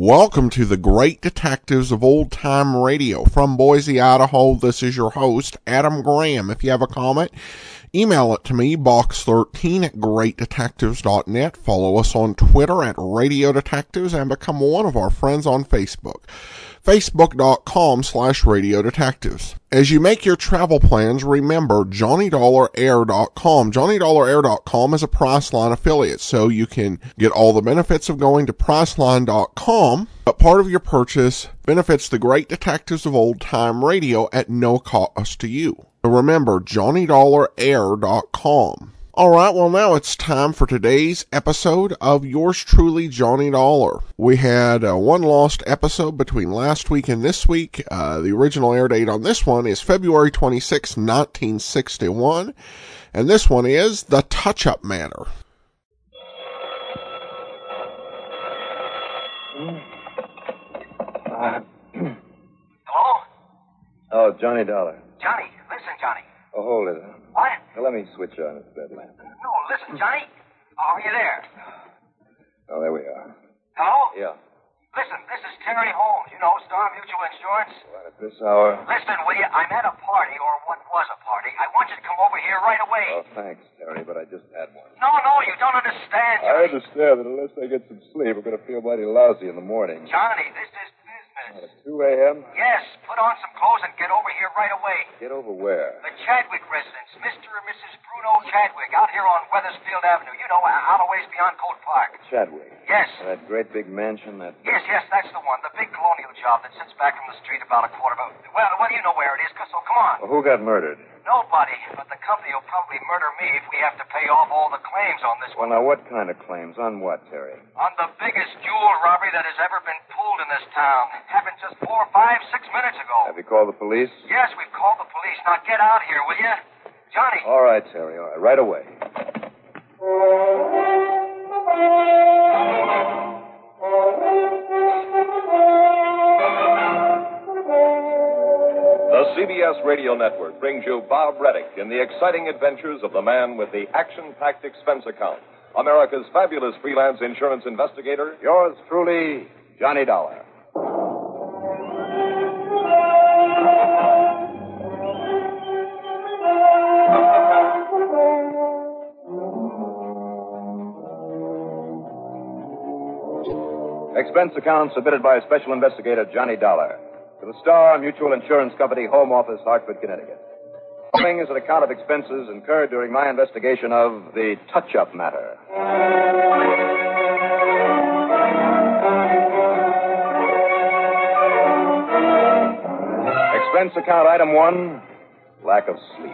Welcome to the Great Detectives of Old Time Radio. From Boise, Idaho, this is your host, Adam Graham. If you have a comment, email it to me, box13 at greatdetectives.net. Follow us on Twitter at Radio Detectives and become one of our friends on Facebook. Facebook.com/Radio Detectives. As you make your travel plans, remember JohnnyDollarAir.com. JohnnyDollarAir.com is a Priceline affiliate, so you can get all the benefits of going to Priceline.com, but part of your purchase benefits the Great Detectives of Old Time Radio at no cost to you. So remember, JohnnyDollarAir.com. Alright, well now it's time for today's episode of yours truly, Johnny Dollar. We had one lost episode between last week and this week. The original air date on this one is February 26, 1961. And this one is The Touch-Up Matter. Hello? Oh, Johnny Dollar. Johnny, listen, Johnny. Oh, hold it. What? Now, let me switch on this bed lamp. No, listen, Johnny. Are you there? Oh, there we are. Hello? Yeah. Listen, this is Terry Holmes, you know, Star Mutual Insurance. What, at this hour? Listen, will you? I'm at a party, or what was a party. I want you to come over here right away. Oh, thanks, Terry, but I just had one. No, you don't understand, Johnny. I understand that unless I get some sleep, I'm going to feel mighty lousy in the morning. Johnny, this is business. At 2 a.m.? Yes, put on some clothes and get over here right away. Get over where? The Chadwick residence, Mr. and Mrs. Bruno Chadwick, out here on Weathersfield Avenue. You know, out a ways beyond Coat Park. Chadwick? Yes. That great big mansion that... Yes, that's the one. The big colonial job that sits back from the street about a quarter of a... Well, you know where it is, so come on. Well, who got murdered? Nobody, but the company will probably murder me if we have to pay off all the claims on this one. Well, now, what kind of claims? On what, Terry? On the biggest jewel robbery that has ever been pulled in this town. Happened just 4, 5, 6 minutes ago. Have you called the police? Yes, we've called the police. Now get out here, will you? Johnny. All right, Terry, all right. Right away. The CBS Radio Network brings you Bob Reddick in the exciting adventures of the man with the action-packed expense account. America's fabulous freelance insurance investigator. Yours truly, Johnny Dollar. Expense account submitted by Special Investigator Johnny Dollar to the Star Mutual Insurance Company, Home Office, Hartford, Connecticut. Following is an account of expenses incurred during my investigation of the touch-up matter. Expense account item 1, lack of sleep.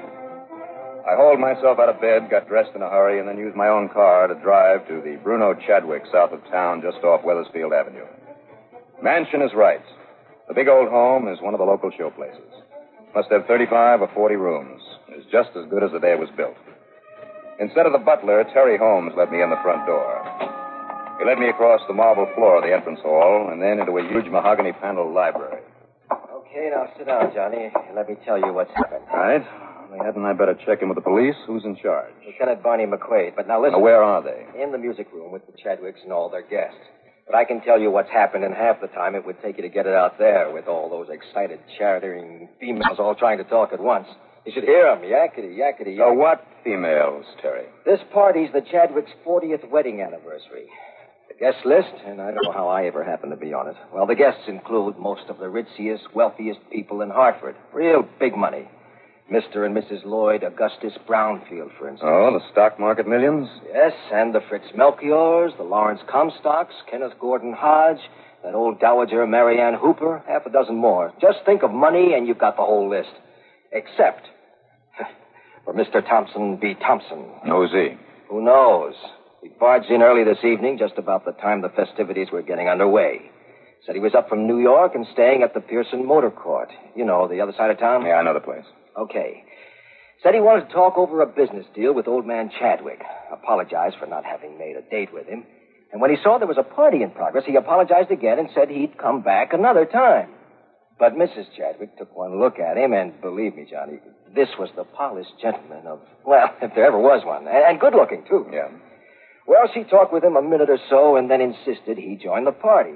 I hauled myself out of bed, got dressed in a hurry, and then used my own car to drive to the Bruno Chadwick south of town, just off Weathersfield Avenue. Mansion is right. The big old home is one of the local show places. Must have 35 or 40 rooms. It's just as good as the day it was built. Instead of the butler, Terry Holmes let me in the front door. He led me across the marble floor of the entrance hall and then into a huge mahogany-paneled library. Okay, now sit down, Johnny, and let me tell you what's happened. All right. Well, hadn't I better check in with the police? Who's in charge? Lieutenant Barney McQuaid. But now listen. Now, where are they? In the music room with the Chadwicks and all their guests. But I can tell you what's happened in half the time it would take you to get it out there with all those excited, chattering females all trying to talk at once. You should hear them, yakety, yakety, yakety. So what females, Terry? This party's the Chadwicks' 40th wedding anniversary. The guest list, and I don't know how I ever happened to be on it. Well, the guests include most of the richest, wealthiest people in Hartford. Real big money. Mr. and Mrs. Lloyd Augustus Brownfield, for instance. Oh, the stock market millions? Yes, and the Fritz Melchiors, the Lawrence Comstocks, Kenneth Gordon Hodge, that old dowager Marianne Hooper, half a dozen more. Just think of money and you've got the whole list. Except for Mr. Thompson B. Thompson. Who's he? Who knows? He barged in early this evening, just about the time the festivities were getting underway. Said he was up from New York and staying at the Pearson Motor Court. You know, the other side of town? Yeah, I know the place. Okay. Said he wanted to talk over a business deal with old man Chadwick. Apologized for not having made a date with him. And when he saw there was a party in progress, he apologized again and said he'd come back another time. But Mrs. Chadwick took one look at him, and believe me, Johnny, this was the polished gentleman of, well, if there ever was one. And good looking, too. Yeah. Well, she talked with him a minute or so and then insisted he join the party.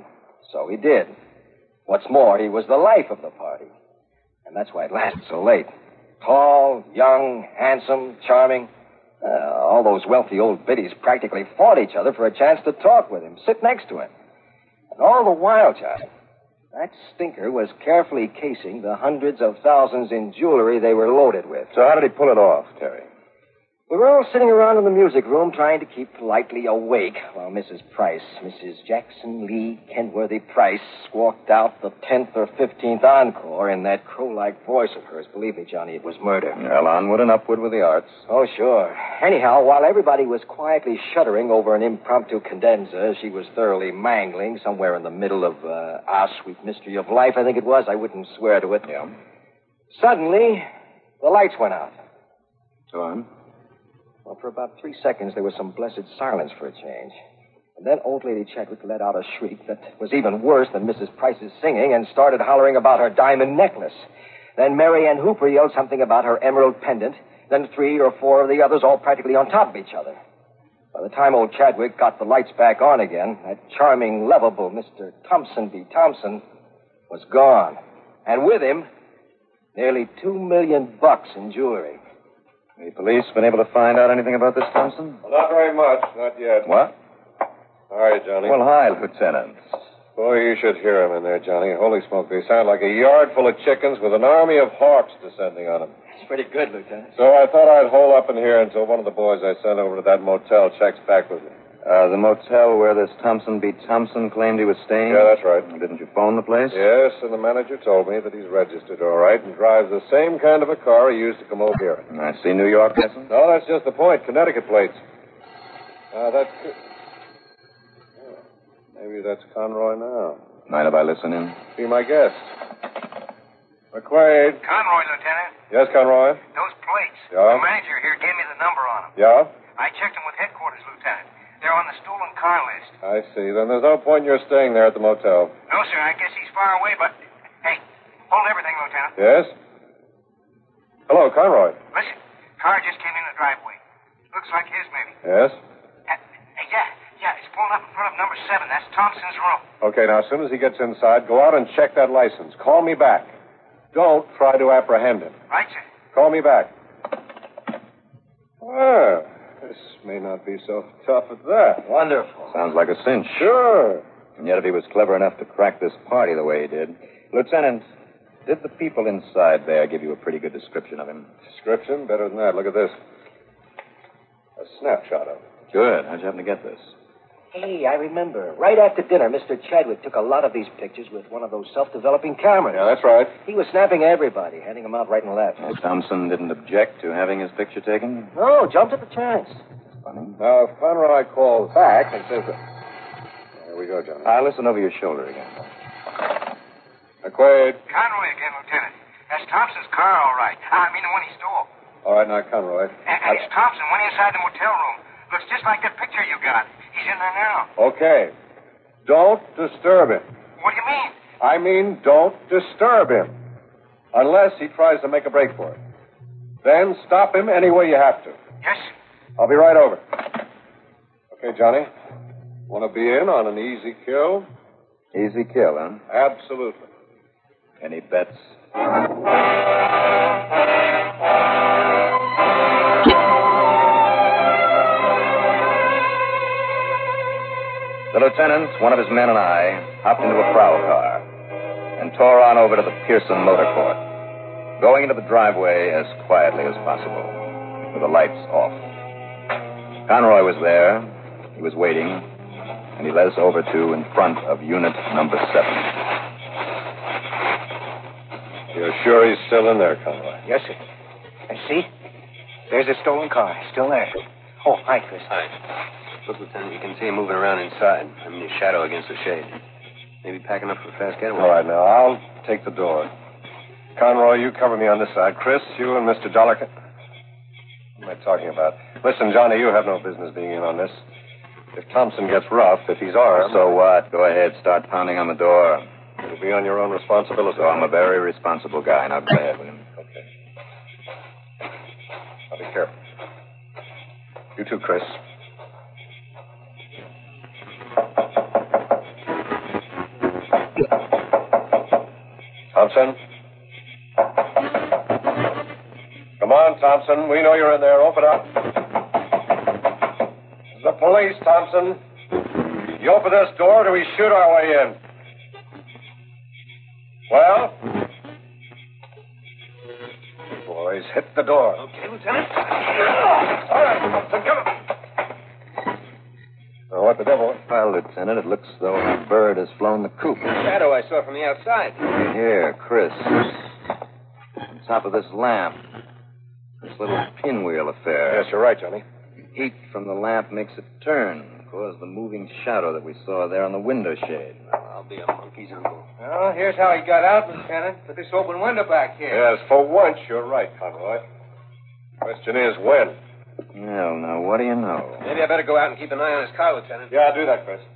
So he did. What's more, he was the life of the party. And that's why it lasted so late. Tall, young, handsome, charming. All those wealthy old biddies practically fought each other for a chance to talk with him, sit next to him. And all the while, Johnny, that stinker was carefully casing the hundreds of thousands in jewelry they were loaded with. So how did he pull it off, Terry? We were all sitting around in the music room trying to keep politely awake while Mrs. Jackson Lee Kenworthy Price, squawked out the 10th or 15th encore in that crow-like voice of hers. Believe me, Johnny, it was murder. Well, onward and upward with the arts. Oh, sure. Anyhow, while everybody was quietly shuddering over an impromptu cadenza she was thoroughly mangling somewhere in the middle of Our Sweet Mystery of Life, I think it was. I wouldn't swear to it. Yeah. Suddenly, the lights went out. Go on. Well, for about 3 seconds, there was some blessed silence for a change. And then old lady Chadwick let out a shriek that was even worse than Mrs. Price's singing and started hollering about her diamond necklace. Then Mary Ann Hooper yelled something about her emerald pendant. Then 3 or 4 of the others all practically on top of each other. By the time old Chadwick got the lights back on again, that charming, lovable Mr. Thompson B. Thompson was gone. And with him, nearly $2 million in jewelry. The police been able to find out anything about this, Thompson? Well, not very much. Not yet. What? Sorry, Johnny. Well, hi, Lieutenant. Boy, you should hear them in there, Johnny. Holy smoke, they sound like a yard full of chickens with an army of hawks descending on them. It's pretty good, Lieutenant. So I thought I'd hole up in here until one of the boys I sent over to that motel checks back with me. The motel where this Thompson B. Thompson claimed he was staying? Yeah, that's right. Didn't you phone the place? Yes, and the manager told me that he's registered all right and drives the same kind of a car he used to come over here. I see New York license. No, that's just the point. Connecticut plates. Maybe that's Conroy now. Mind if I listen in? Be my guest. McQuaid. Conroy, Lieutenant. Yes, Conroy? Those plates. Yeah? The manager here gave me the number on them. Yeah? I checked them with headquarters, Lieutenant. They're on the stolen car list. I see. Then there's no point in your staying there at the motel. No, sir. I guess he's far away, but... Hey, hold everything, Lieutenant. Yes? Hello, Conroy. Listen, car just came in the driveway. Looks like his, maybe. Yes? Yeah, it's pulling up in front of number 7. That's Thompson's room. Okay, now, as soon as he gets inside, go out and check that license. Call me back. Don't try to apprehend him. Right, sir. Call me back. Well, this may not be so tough at that. Wonderful. Sounds like a cinch. Sure. And yet if he was clever enough to crack this party the way he did. Lieutenant, did the people inside there give you a pretty good description of him? Description? Better than that. Look at this. A snapshot of him. Good. How'd you happen to get this? Hey, I remember. Right after dinner, Mr. Chadwick took a lot of these pictures with one of those self-developing cameras. Yeah, that's right. He was snapping everybody, handing them out right and left. Thompson didn't object to having his picture taken? No, jumped at the chance. Funny. Now, if Conroy calls back and says that... There we go, Johnny. I'll listen over your shoulder again. McQuaid. Conroy again, Lieutenant. That's Thompson's car, all right. I mean, the one he stole. All right, now, Conroy. And it's Thompson. Went inside the motel room. Looks just like that picture you got. He's in there now. Okay. Don't disturb him. What do you mean? I mean, don't disturb him. Unless he tries to make a break for it. Then stop him any way you have to. Yes, I'll be right over. Okay, Johnny. Want to be in on an easy kill? Easy kill, huh? Absolutely. Any bets? The lieutenant, one of his men, and I hopped into a prowl car and tore on over to the Pearson Motor Court, going into the driveway as quietly as possible, with the lights off. Conroy was there. He was waiting, and he led us over to in front of unit number 7. You're sure he's still in there, Conroy? Yes, sir. And see? There's a stolen car. Still there. Oh, hi, Chris. Hi. Look, Lieutenant, you can see him moving around inside. I'm in his shadow against the shade. Maybe packing up for a fast getaway. All right, now, I'll take the door. Conroy, you cover me on this side. Chris, you and Mr. Dollarkin. What am I talking about? Listen, Johnny, you have no business being in on this. If Thompson gets rough, if he's armed... So what? Go ahead, start pounding on the door. It'll be on your own responsibility. So I'm a very responsible guy. Now go ahead with him. Okay. I'll be careful. You too, Chris. Thompson? Come on, Thompson. We know you're in there. Open up. This is the police, Thompson. You open this door, or do we shoot our way in? Well? Boys, hit the door. Okay, Lieutenant. All right, Thompson, come on. Oh, what the devil? Well, Lieutenant, it looks as though a bird has flown the coop. Shadow I saw from the outside. Here, Chris. On top of this lamp. This little pinwheel affair. Yes, you're right, Johnny. Heat from the lamp makes it turn. Cause the moving shadow that we saw there on the window shade. I'll be a monkey's uncle. Well, here's how he got out, Lieutenant. With this open window back here. Yes, for once, you're right, Conroy. Question is, when? Well, now, what do you know? Maybe I better go out and keep an eye on his car, Lieutenant. Yeah, do that, Chris.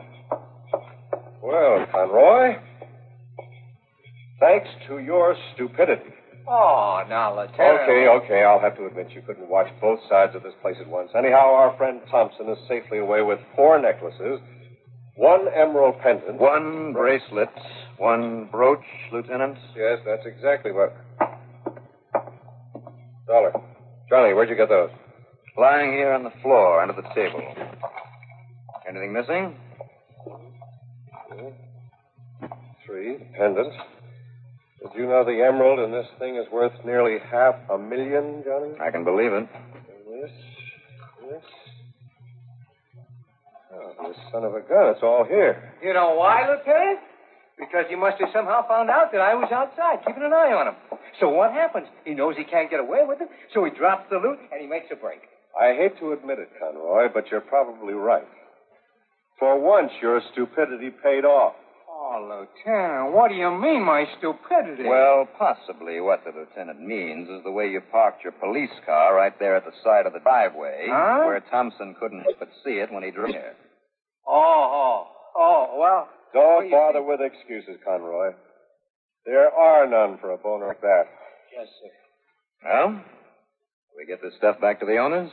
Well, Conroy, thanks to your stupidity. Oh, now, Lieutenant. Okay, I'll have to admit you couldn't watch both sides of this place at once. Anyhow, our friend Thompson is safely away with 4 necklaces, 1 emerald pendant. 1 bracelet, 1 brooch, Lieutenant. Yes, that's exactly what... Dollar. Johnny, where'd you get those? Lying here on the floor under the table. Anything missing? 3, pendant. Did you know the emerald in this thing is worth nearly $500,000, Johnny? I can believe it. And this. Oh, this son of a gun, it's all here. You know why, Lieutenant? Because he must have somehow found out that I was outside, keeping an eye on him. So what happens? He knows he can't get away with it, so he drops the loot and he makes a break. I hate to admit it, Conroy, but you're probably right. For once, your stupidity paid off. Oh, Lieutenant, what do you mean, my stupidity? Well, possibly what the lieutenant means is the way you parked your police car right there at the side of the driveway, Huh? where Thompson couldn't but see it when he drove here. Well... Don't bother with excuses, Conroy. There are none for a bone like that. Yes, sir. Well, do we get this stuff back to the owners?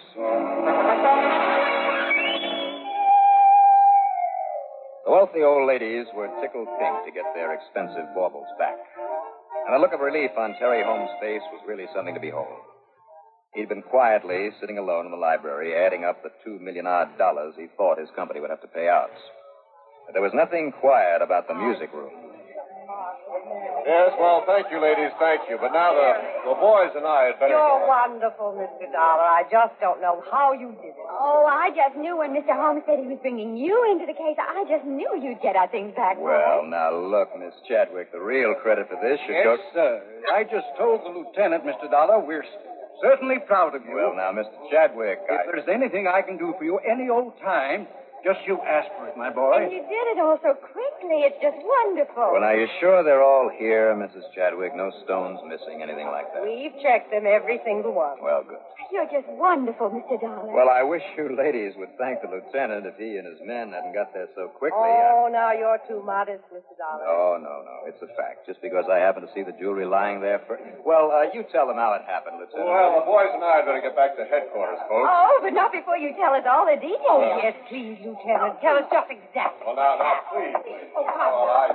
The wealthy old ladies were tickled pink to get their expensive baubles back. And the look of relief on Terry Holmes' face was really something to behold. He'd been quietly sitting alone in the library, adding up the $2 million odd he thought his company would have to pay out. But there was nothing quiet about the music room. Yes, well, thank you, ladies, thank you. But now the boys and I had better... You're wonderful, Mr. Dollar. I just don't know how you did it. Oh, I just knew when Mr. Holmes said he was bringing you into the case. I just knew you'd get our things back. Well, now look, Miss Chadwick, the real credit for this should go... Yes, sir. I just told the lieutenant, Mr. Dollar, we're certainly proud of you. Well, now, Mr. Chadwick, If there's anything I can do for you any old time, just you ask for it, my boy. And you did it all so quickly. It's just wonderful. Well, now, you sure they're all here, Mrs. Chadwick? No stones missing, anything like that? We've checked them, every single one. Well, good. You're just wonderful, Mr. Dollar. Well, I wish you ladies would thank the lieutenant if he and his men hadn't got there so quickly. Oh, now you're too modest, Mr. Dollar. No. It's a fact. Just because I happened to see the jewelry lying there for... Well, you tell them how it happened, Lieutenant. Well, the boys and I had better get back to headquarters, folks. Oh, but not before you tell us all the details. Oh, yes, please, Lieutenant. Tell us just exactly. Well, now, please. Oh, come All on.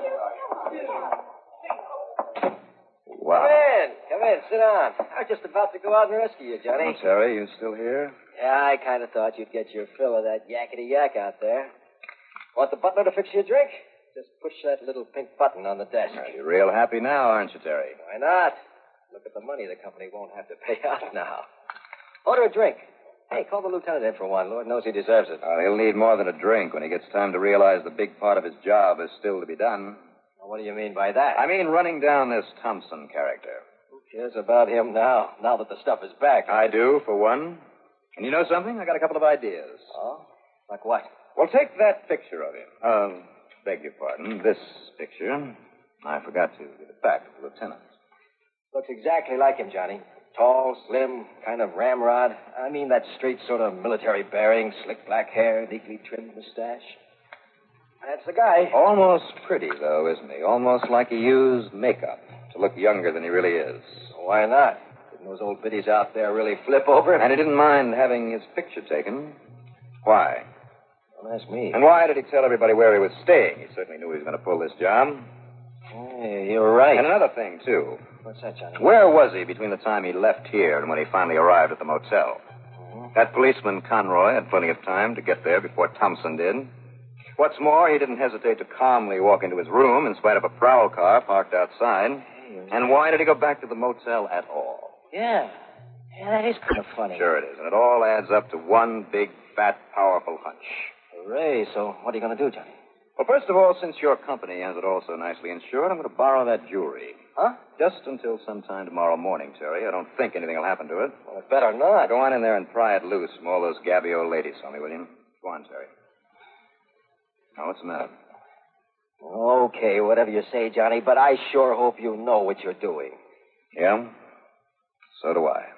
Wow. Come in, sit down. I was just about to go out and rescue you, Johnny. Oh, Terry, you still here? Yeah, I kind of thought you'd get your fill of that yakety-yak out there. Want the butler to fix you a drink? Just push that little pink button on the desk. Well, you're real happy now, aren't you, Terry? Why not? Look at the money the company won't have to pay out now. Order a drink. Hey, call the lieutenant in for one. Lord knows he deserves it. He'll need more than a drink when he gets time to realize the big part of his job is still to be done. Well, what do you mean by that? I mean running down this Thompson character. Who cares about him now that the stuff is back? I do, for one. And you know something? I got a couple of ideas. Oh? Like what? Well, take that picture of him. Beg your pardon, this picture. I forgot to give it back to the lieutenant. Looks exactly like him, Johnny. Tall, slim, kind of ramrod. I mean that straight sort of military bearing, slick black hair, neatly trimmed mustache. That's the guy. Almost pretty, though, isn't he? Almost like he used makeup to look younger than he really is. Why not? Didn't those old biddies out there really flip over him? And he didn't mind having his picture taken. Why? Don't ask me. And why did he tell everybody where he was staying? He certainly knew he was going to pull this job. Hey, you're right. And another thing, too. What's that, Johnny? Where was he between the time he left here and when he finally arrived at the motel? That policeman, Conroy, had plenty of time to get there before Thompson did. What's more, he didn't hesitate to calmly walk into his room in spite of a prowl car parked outside. And why did he go back to the motel at all? Yeah, that is kind of funny. Sure it is. And it all adds up to one big, fat, powerful hunch. Hooray. So what are you going to do, Johnny? Well, first of all, since your company has it all so nicely insured, I'm going to borrow that jewelry. Huh? Just until sometime tomorrow morning, Terry. I don't think anything will happen to it. Well, it better not. Go on in there and pry it loose from all those gabby old ladies for me, will you? Go on, Terry. Now, what's the matter? Okay, whatever you say, Johnny, but I sure hope you know what you're doing. Yeah? So do I.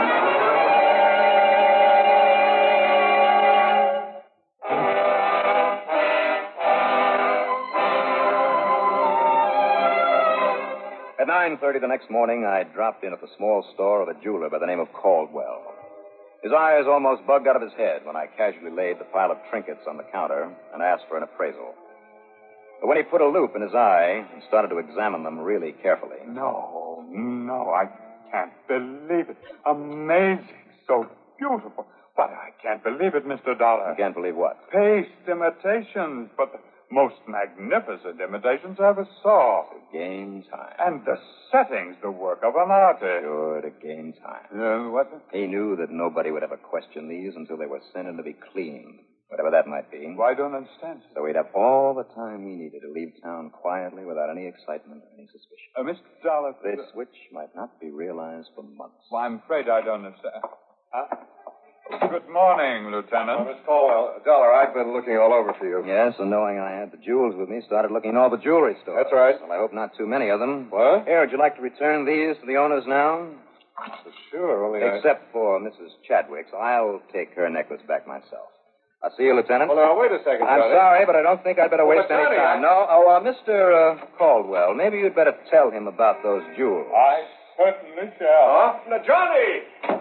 At 9:30 the next morning, I dropped in at the small store of a jeweler by the name of Caldwell. His eyes almost bugged out of his head when I casually laid the pile of trinkets on the counter and asked for an appraisal. But when he put a loop in his eye and started to examine them really carefully... No, I can't believe it. Amazing. So beautiful. But I can't believe it, Mr. Dollar. You can't believe what? Paste imitations, but the most magnificent imitations I ever saw. To gain time. And the setting's the work of an artist. Sure, to gain time. What? He knew that nobody would ever question these until they were sent in to be cleaned, whatever that might be. Well, I don't understand. So he'd have all the time he needed to leave town quietly without any excitement or any suspicion. Mr. Dollar... This switch might not be realized for months. Well, I'm afraid I don't understand. Huh? Good morning, Lieutenant. Miss Caldwell, Dollar, I've been looking all over for you. Yes, and knowing I had the jewels with me, started looking in all the jewelry stores. That's right. Well, I hope not too many of them. What? Here, would you like to return these to the owners now? Sure, only Except for Mrs. Chadwick's. I'll take her necklace back myself. I'll see you, Lieutenant. Well, now, wait a second, I'm Johnny. sorry, but I don't think I'd better waste any Johnny, time. No. Oh, Mr. Caldwell, maybe you'd better tell him about those jewels. I certainly shall. Huh? Now, Johnny!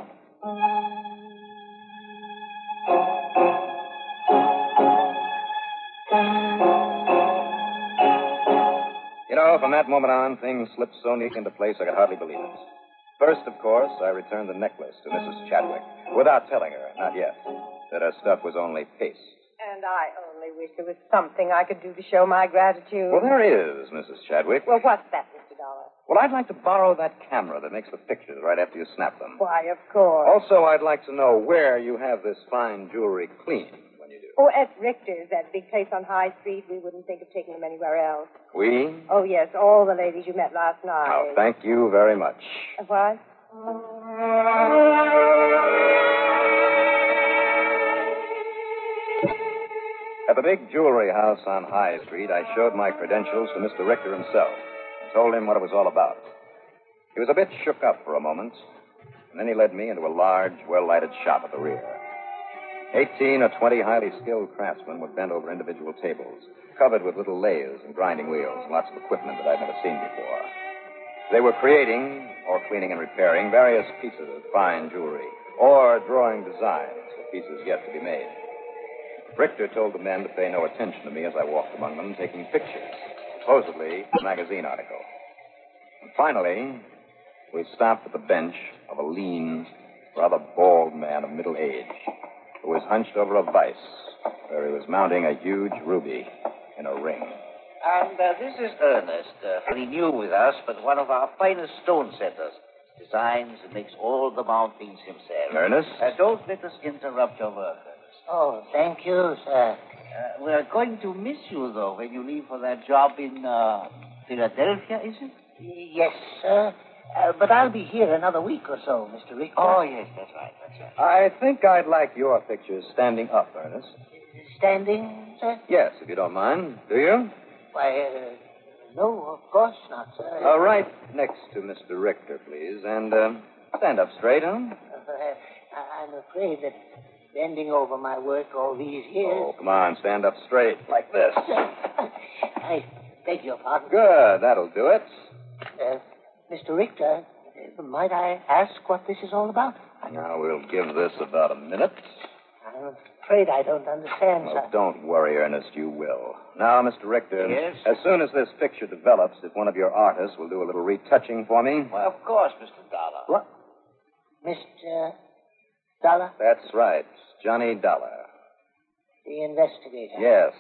You know, from that moment on, things slipped so neat into place I could hardly believe it. First, of course, I returned the necklace to Mrs. Chadwick, without telling her, not yet, that her stuff was only paste. And I only wish there was something I could do to show my gratitude. Well, there is, Mrs. Chadwick. Well, what's that, Mr. Dollar? Well, I'd like to borrow that camera that makes the pictures right after you snap them. Why, of course. Also, I'd like to know where you have this fine jewelry cleaned when you do. Oh, at Richter's, that big place on High Street. We wouldn't think of taking them anywhere else. We? Oh, yes, all the ladies you met last night. Oh, thank you very much. What? At the big jewelry house on High Street, I showed my credentials to Mr. Richter himself and told him what it was all about. He was a bit shook up for a moment, and then he led me into a large, well-lighted shop at the rear. 18 or 20 highly skilled craftsmen were bent over individual tables, covered with little lathes and grinding wheels, and lots of equipment that I'd never seen before. They were creating, or cleaning and repairing, various pieces of fine jewelry, or drawing designs for pieces yet to be made. Richter told the men to pay no attention to me as I walked among them, taking pictures, supposedly a magazine article. And finally, we stopped at the bench of a lean, rather bald man of middle age who was hunched over a vise where he was mounting a huge ruby in a ring. And this is Ernest, very new with us, but one of our finest stone setters. Designs and makes all the mountings himself. Ernest? Don't let us interrupt your work, Ernest. Oh, thank you, sir. We're going to miss you, though, when you leave for that job in Philadelphia, is it? Yes, sir. But I'll be here another week or so, Mr. Richter. Oh, yes, that's right. I think I'd like your pictures standing up, Ernest. Standing, sir? Yes, if you don't mind. Do you? Why, no, of course not, sir. Right next to Mr. Richter, please. And stand up straight, huh? I'm afraid that bending over my work all these years... Oh, come on, stand up straight, like this. I beg your pardon. Good, that'll do it. Mr. Richter, might I ask what this is all about? Now, we'll give this about a minute. I'm afraid I don't understand, Well, sir. don't worry, Ernest. You will. Now, Mr. Richter. Yes? As soon as this picture develops, if one of your artists will do a little retouching for me. Well, of course, Mr. Dollar. What? Mr. Dollar? That's right. Johnny Dollar. The investigator. Yes.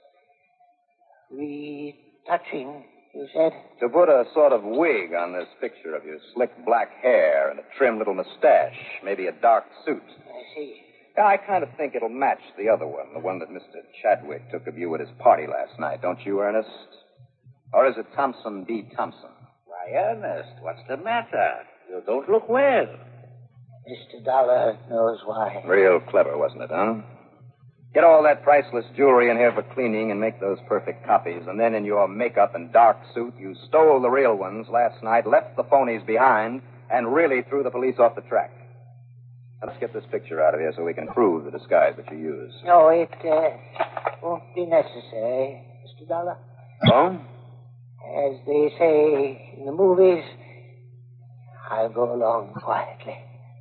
Retouching, you said? To put a sort of wig on this picture of your slick black hair and a trim little mustache, maybe a dark suit. I see. Yeah, I kind of think it'll match the other one that Mr. Chadwick took of you at his party last night, don't you, Ernest? Or is it Thompson B. Thompson? Why, Ernest, what's the matter? You don't look well. Mr. Dollar knows why. Real clever, wasn't it, huh? Get all that priceless jewelry in here for cleaning and make those perfect copies. And then in your makeup and dark suit, you stole the real ones last night, left the phonies behind, and really threw the police off the track. Now, let's get this picture out of here so we can prove the disguise that you used. No, it won't be necessary, Mr. Dollar. Oh? As they say in the movies, I'll go along quietly.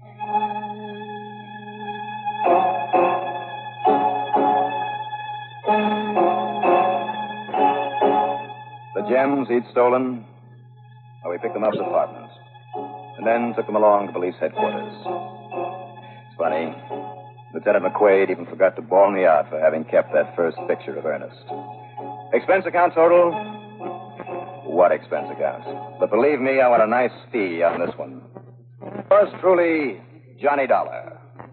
The gems he'd stolen, well, we picked them up at apartments. And then took them along to police headquarters. It's funny. Lieutenant McQuaid even forgot to bawl me out for having kept that first picture of Ernest. Expense account total? What expense account? But believe me, I want a nice fee on this one. Yours truly, Johnny Dollar.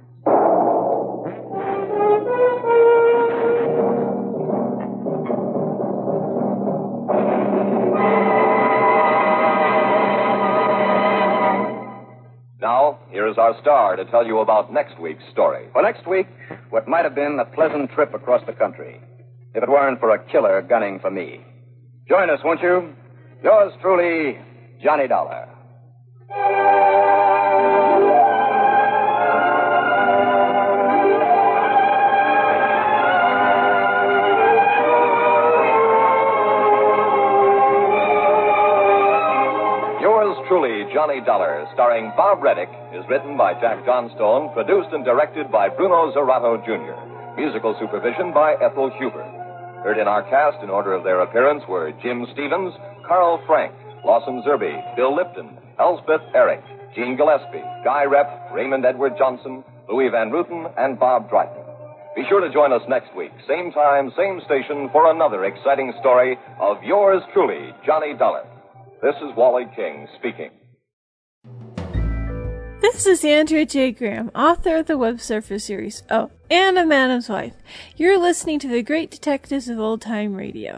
Now, here is our star to tell you about next week's story. Well, next week, what might have been a pleasant trip across the country, if it weren't for a killer gunning for me. Join us, won't you? Yours truly, Johnny Dollar. Yours truly, Johnny Dollar, starring Bob Reddick, is written by Jack Johnstone, produced and directed by Bruno Zerato, Jr., musical supervision by Ethel Huber. Heard in our cast in order of their appearance were Jim Stevens, Carl Frank, Lawson Zerby, Bill Lipton, Elspeth Eric, Gene Gillespie, Guy Repp, Raymond Edward Johnson, Louis Van Ruten, and Bob Dryden. Be sure to join us next week, same time, same station, for another exciting story of yours truly, Johnny Dollar. This is Wally King speaking. This is Andrea J. Graham, author of the Web Surfer series, Oh, and a Madam's Wife. You're listening to the Great Detectives of Old Time Radio.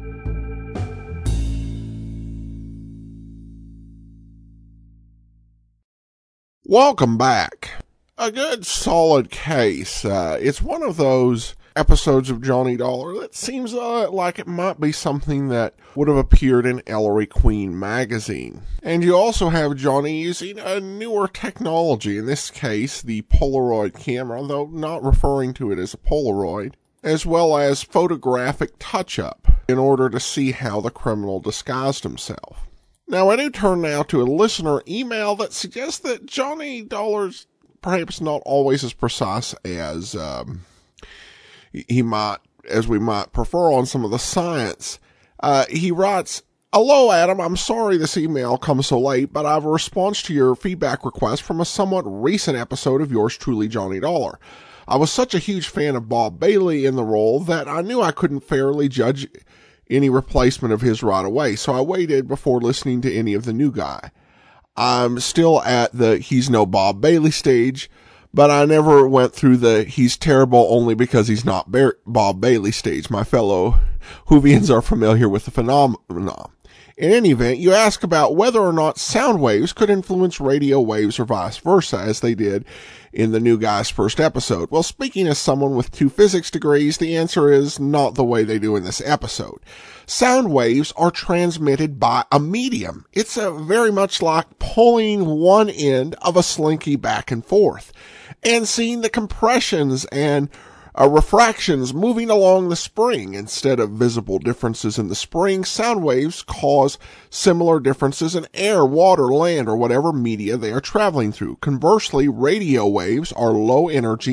Welcome back. A good solid case. It's one of those episodes of Johnny Dollar that seems like it might be something that would have appeared in Ellery Queen magazine. And you also have Johnny using a newer technology, in this case the Polaroid camera, though not referring to it as a Polaroid, as well as photographic touch-up in order to see how the criminal disguised himself. Now, I do turn now to a listener email that suggests that Johnny Dollar's perhaps not always as precise as we might prefer on some of the science. He writes, "Hello, Adam. I'm sorry this email comes so late, but I have a response to your feedback request from a somewhat recent episode of yours truly, Johnny Dollar. I was such a huge fan of Bob Bailey in the role that I knew I couldn't fairly judge any replacement of his right away, so I waited before listening to any of the new guy. I'm still at the he's no Bob Bailey stage, but I never went through the he's terrible only because he's not Bob Bailey stage. My fellow Whovians are familiar with the phenomenon. In any event, you ask about whether or not sound waves could influence radio waves or vice versa, as they did in the new guy's first episode. Well, speaking as someone with 2 physics degrees, the answer is not the way they do in this episode. Sound waves are transmitted by a medium. It's very much like pulling one end of a slinky back and forth and seeing the compressions and refractions moving along the spring. Instead of visible differences in the spring, sound waves cause similar differences in air, water, land, or whatever media they are traveling through. Conversely, radio waves are low energy,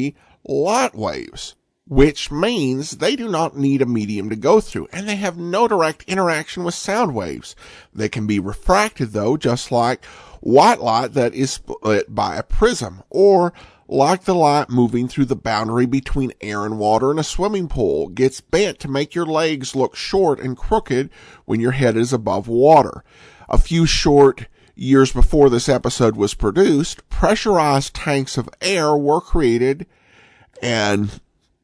light waves, which means they do not need a medium to go through, and they have no direct interaction with sound waves. They can be refracted, though, just like white light that is split by a prism, or like the light moving through the boundary between air and water in a swimming pool gets bent to make your legs look short and crooked when your head is above water. A few short years before this episode was produced, pressurized tanks of air were created, and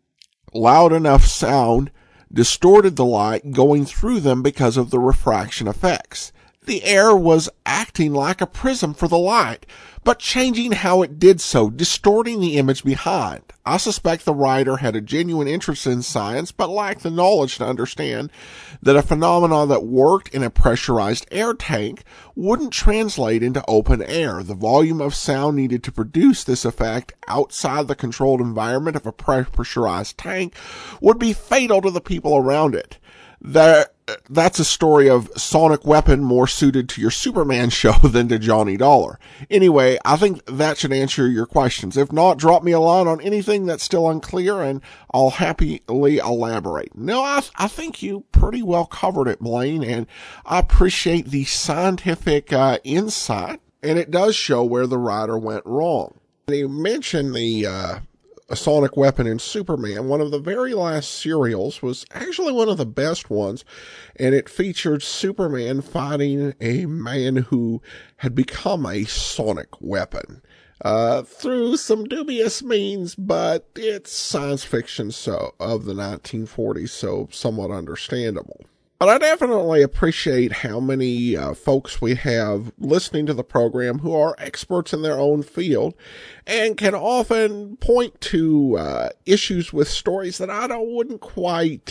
loud enough sound distorted the light going through them because of the refraction effects. The air was acting like a prism for the light, but changing how it did so, distorting the image behind. I suspect the writer had a genuine interest in science, but lacked the knowledge to understand that a phenomenon that worked in a pressurized air tank wouldn't translate into open air. The volume of sound needed to produce this effect outside the controlled environment of a pressurized tank would be fatal to the people around it. That's a story of sonic weapon more suited to your Superman show than to Johnny Dollar. Anyway, I think that should answer your questions. If not, drop me a line on anything that's still unclear, and I'll happily elaborate. No, I think you pretty well covered it, Blaine, and I appreciate the scientific insight, and it does show where the writer went wrong. You mentioned the a sonic weapon in Superman. One of the very last serials was actually one of the best ones, and it featured Superman fighting a man who had become a sonic weapon through some dubious means, but it's science fiction of the 1940s, so somewhat understandable. But I definitely appreciate how many folks we have listening to the program who are experts in their own field and can often point to issues with stories that I wouldn't quite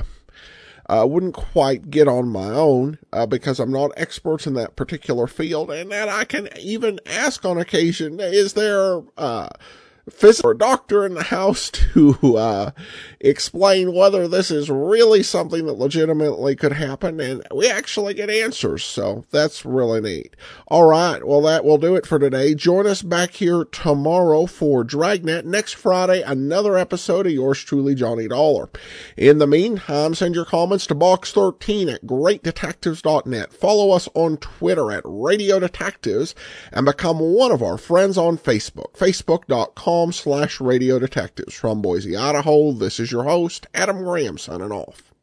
get on my own because I'm not experts in that particular field, and that I can even ask on occasion, is there physicist or doctor in the house to explain whether this is really something that legitimately could happen, and we actually get answers, so that's really neat. All right, well, that will do it for today. Join us back here tomorrow for Dragnet. Next Friday, another episode of yours truly, Johnny Dollar. In the meantime, send your comments to box13 at greatdetectives.net. Follow us on Twitter at Radio Detectives, and become one of our friends on Facebook, facebook.com/Radio Detectives. From Boise, Idaho, this is your host, Adam Graham, signing off.